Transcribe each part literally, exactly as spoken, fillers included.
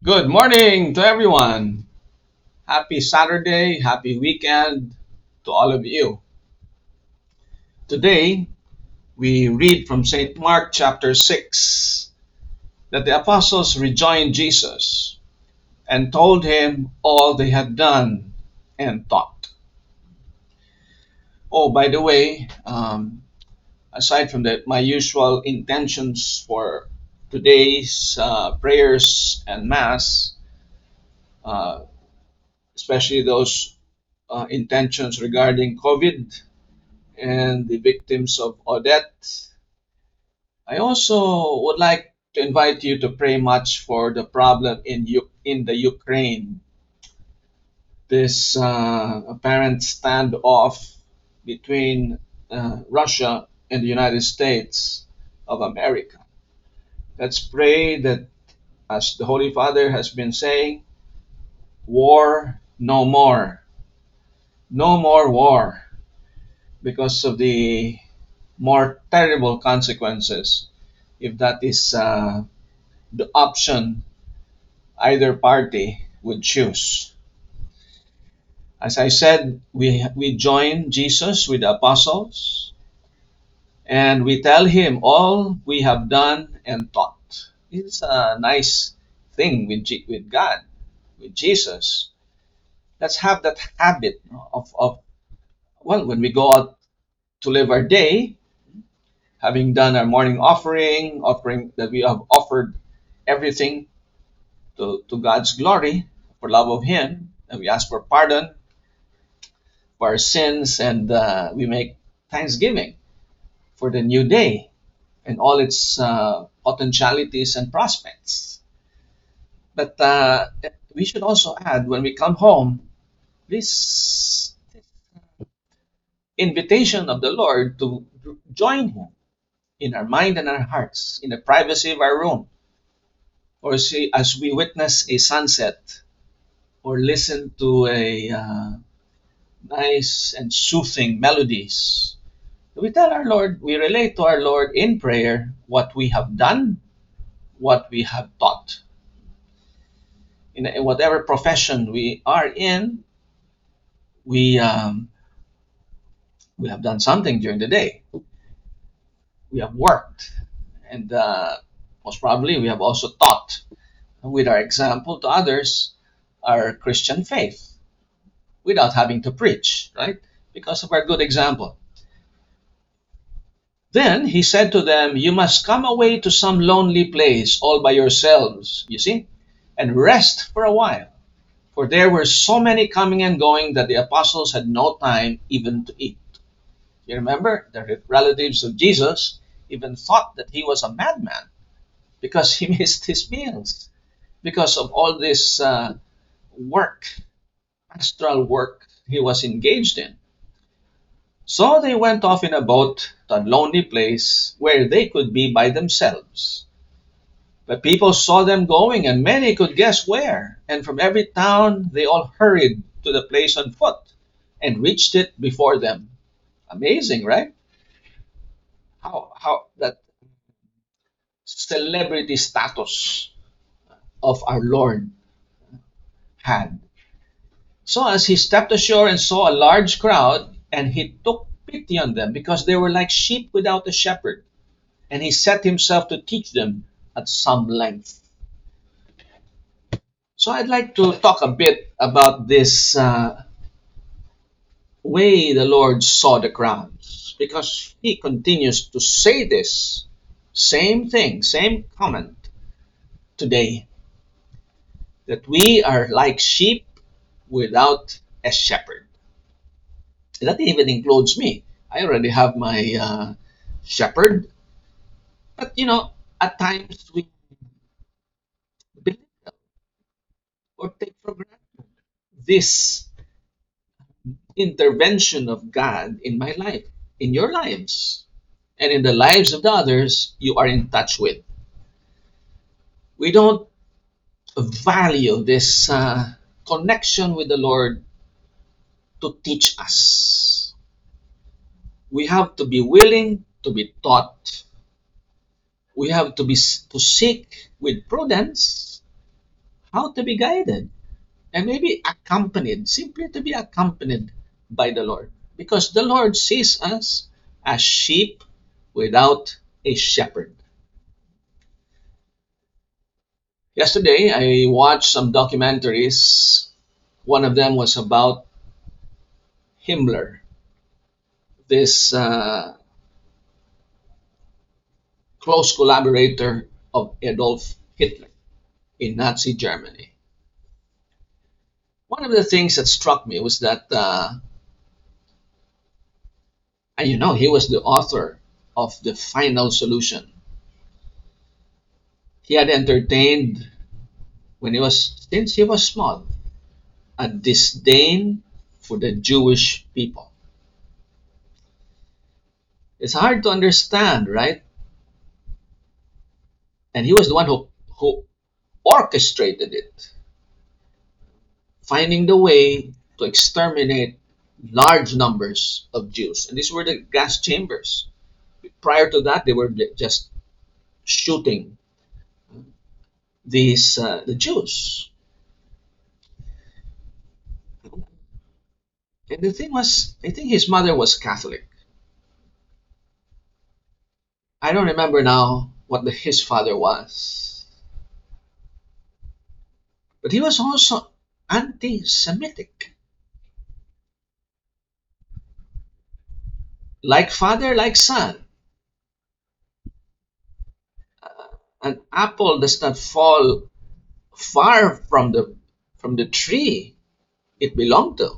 Good morning to everyone. Happy Saturday, happy weekend to all of you. Today, we read from Saint Mark chapter six that the apostles rejoined Jesus and told him all they had done and taught. Oh, by the way, um, aside from that, my usual intentions for today's uh, prayers and Mass, uh, especially those uh, intentions regarding COVID and the victims of Odette. I also would like to invite you to pray much for the problem in U- in the Ukraine. This uh, apparent standoff between uh, Russia and the United States of America. Let's pray that, as the Holy Father has been saying, war no more, no more war, because of the more terrible consequences if that is uh, the option either party would choose. As I said, we, we join Jesus with the apostles and we tell him all we have done and taught. It's a nice thing with, G- with God, with Jesus. Let's have that habit of, of, well, when we go out to live our day, having done our morning offering, offering that we have offered everything to, to God's glory for love of Him, and we ask for pardon for our sins, and uh, we make thanksgiving for the new day and all its uh, potentialities and prospects. But uh, we should also add when we come home this invitation of the Lord to join Him in our mind and our hearts, in the privacy of our room, or see as we witness a sunset or listen to a uh, nice and soothing melodies. We tell our Lord, we relate to our Lord in prayer what we have done, what we have taught. In, in whatever profession we are in, we um, we have done something during the day. We have worked, and uh, most probably we have also taught with our example to others our Christian faith without having to preach, right? Because of our good example. Then he said to them, "You must come away to some lonely place all by yourselves, you see, and rest for a while." For there were so many coming and going that the apostles had no time even to eat. You remember, the relatives of Jesus even thought that he was a madman because he missed his meals because of all this uh, work, pastoral work he was engaged in. So they went off in a boat to a lonely place where they could be by themselves. But people saw them going, and many could guess where. And from every town they all hurried to the place on foot and reached it before them. Amazing, right? How how that celebrity status of our Lord had. So as he stepped ashore and saw a large crowd, and he took pity on them because they were like sheep without a shepherd, and he set himself to teach them at some length. So I'd like to talk a bit about this uh, way the Lord saw the crowds, because he continues to say this same thing, same comment today, that we are like sheep without a shepherd. That even includes me. I already have my uh, shepherd, but you know, at times we belittle or take for granted this intervention of God in my life, in your lives, and in the lives of the others you are in touch with. We don't value this uh, connection with the Lord to teach us. We have to be willing to be taught. We have to be to seek with prudence how to be guided and maybe accompanied, simply to be accompanied by the Lord. Because the Lord sees us as sheep without a shepherd. Yesterday, I watched some documentaries. One of them was about Himmler, this uh, close collaborator of Adolf Hitler in Nazi Germany. One of the things that struck me was that, uh, and you know, he was the author of the final solution. He had entertained, when he was, since he was small, a disdain for the Jewish people. It's hard to understand, right? And he was the one who, who orchestrated it, finding the way to exterminate large numbers of Jews. And these were the gas chambers. Prior to that, they were just shooting these uh, the Jews. And the thing was, I think his mother was Catholic. I don't remember now what the, his father was, but he was also anti-Semitic, like father, like son. An apple does not fall far from the from the tree it belonged to,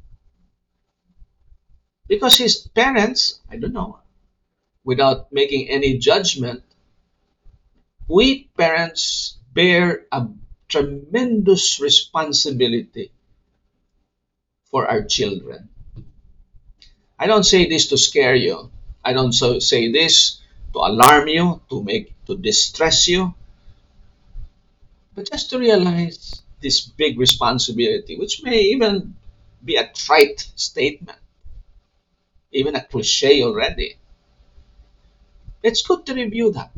because his parents, I don't know, without making any judgment, we parents bear a tremendous responsibility for our children. I don't say this to scare you. I don't so say this to alarm you, to make to distress you, but just to realize this big responsibility, which may even be a trite statement, even a cliche already. It's good to review that.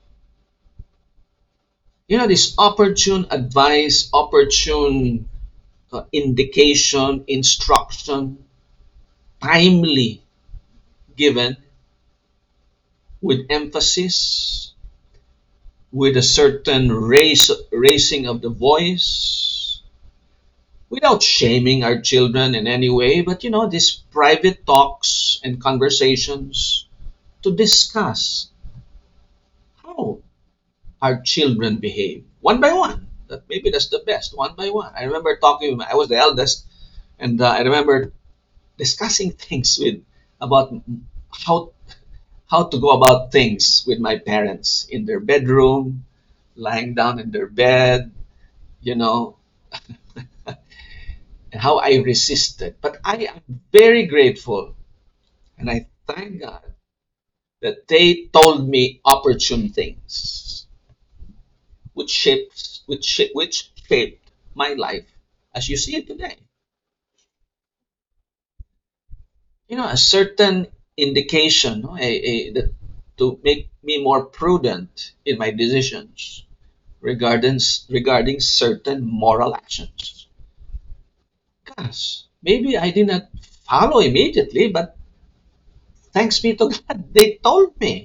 You know, this opportune advice, opportune uh, indication, instruction, timely given with emphasis, with a certain raise, raising of the voice, without shaming our children in any way, but you know, these private talks and conversations to discuss how our children behave one by one. That maybe that's the best, one by one. I remember talking, I was the eldest, and uh, I remember discussing things with about how how to go about things with my parents in their bedroom, lying down in their bed, you know, and how I resisted. But I am very grateful and I thank God that they told me opportune things, which shapes which shape, which shaped my life as you see it today. You know, a certain indication, no, a, a, that to make me more prudent in my decisions regarding regarding certain moral actions. Gosh, maybe I did not follow immediately, but thanks be to God, they told me.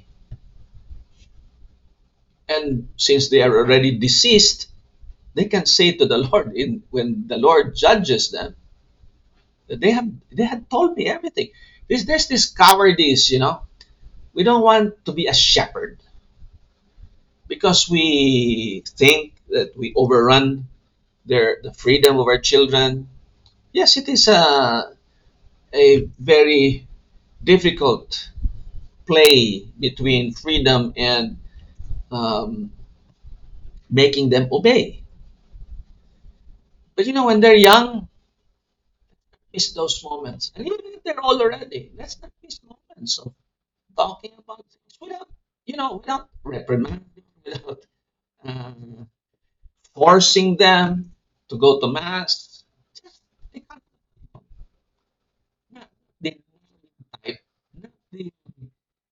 And since they are already deceased, they can say to the Lord in when the Lord judges them that they have they had told me everything. There's, there's this cowardice, you know. We don't want to be a shepherd because we think that we overrun their the freedom of our children. Yes, it is a a very difficult play between freedom and um, making them obey. But you know, when they're young, miss those moments. And even if they're old already, let's not miss moments of talking about things without, you know, without reprimanding, without um, forcing them to go to mass. Just they can't, not the type, not the,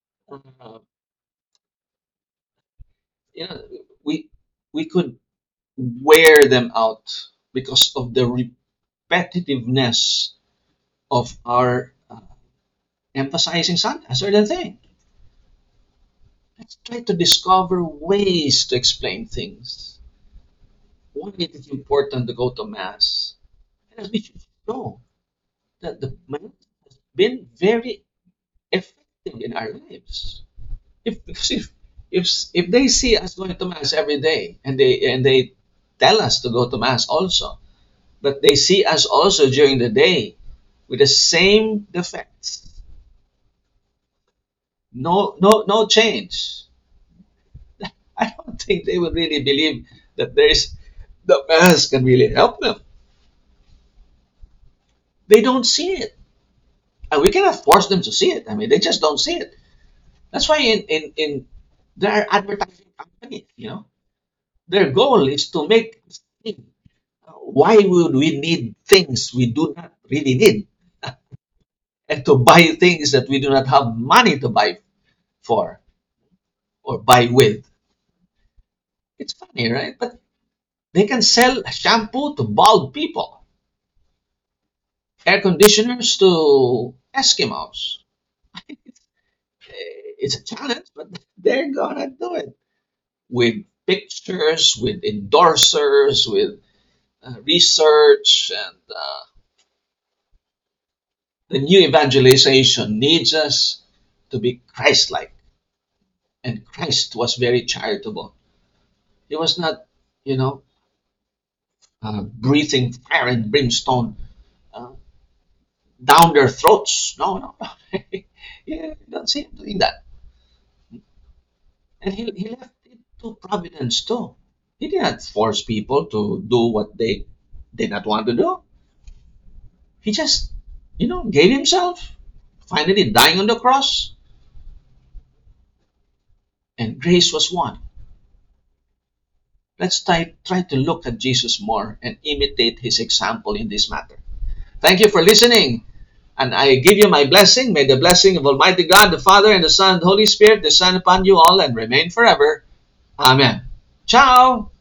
uh, you know, we we could. wear them out because of the repetitiveness of our uh, emphasizing some, a certain thing. Let's try to discover ways to explain things. Why it is important to go to Mass. And as we should know that the Mass has been very effective in our lives. If because if if if they see us going to Mass every day and they and they tell us to go to Mass also, but they see us also during the day with the same defects, no no no change. I don't think they would really believe that there is the Mass can really help them. They don't see it. And we cannot force them to see it. I mean, they just don't see it. That's why in, in, in there are advertising companies, you know, their goal is to make us think, uh, why would we need things we do not really need and to buy things that we do not have money to buy for or buy with. It's funny, right? But they can sell shampoo to bald people, air conditioners to Eskimos. It's a challenge, but they're gonna do it with pictures, with endorsers, with uh, research, and uh, the new evangelization needs us to be Christ-like. And Christ was very charitable. He was not, you know, uh, breathing fire and brimstone uh, down their throats. No, no, no. Yeah, you don't see him doing that. And he, he left it to providence too. He did not force people to do what they did not want to do. He just, you know, gave himself, finally dying on the cross, and grace was won. Let's try, try to look at Jesus more and imitate his example in this matter. Thank you for listening. And I give you my blessing. May the blessing of Almighty God, the Father, and the Son, and the Holy Spirit descend upon you all and remain forever. Amen. Ciao.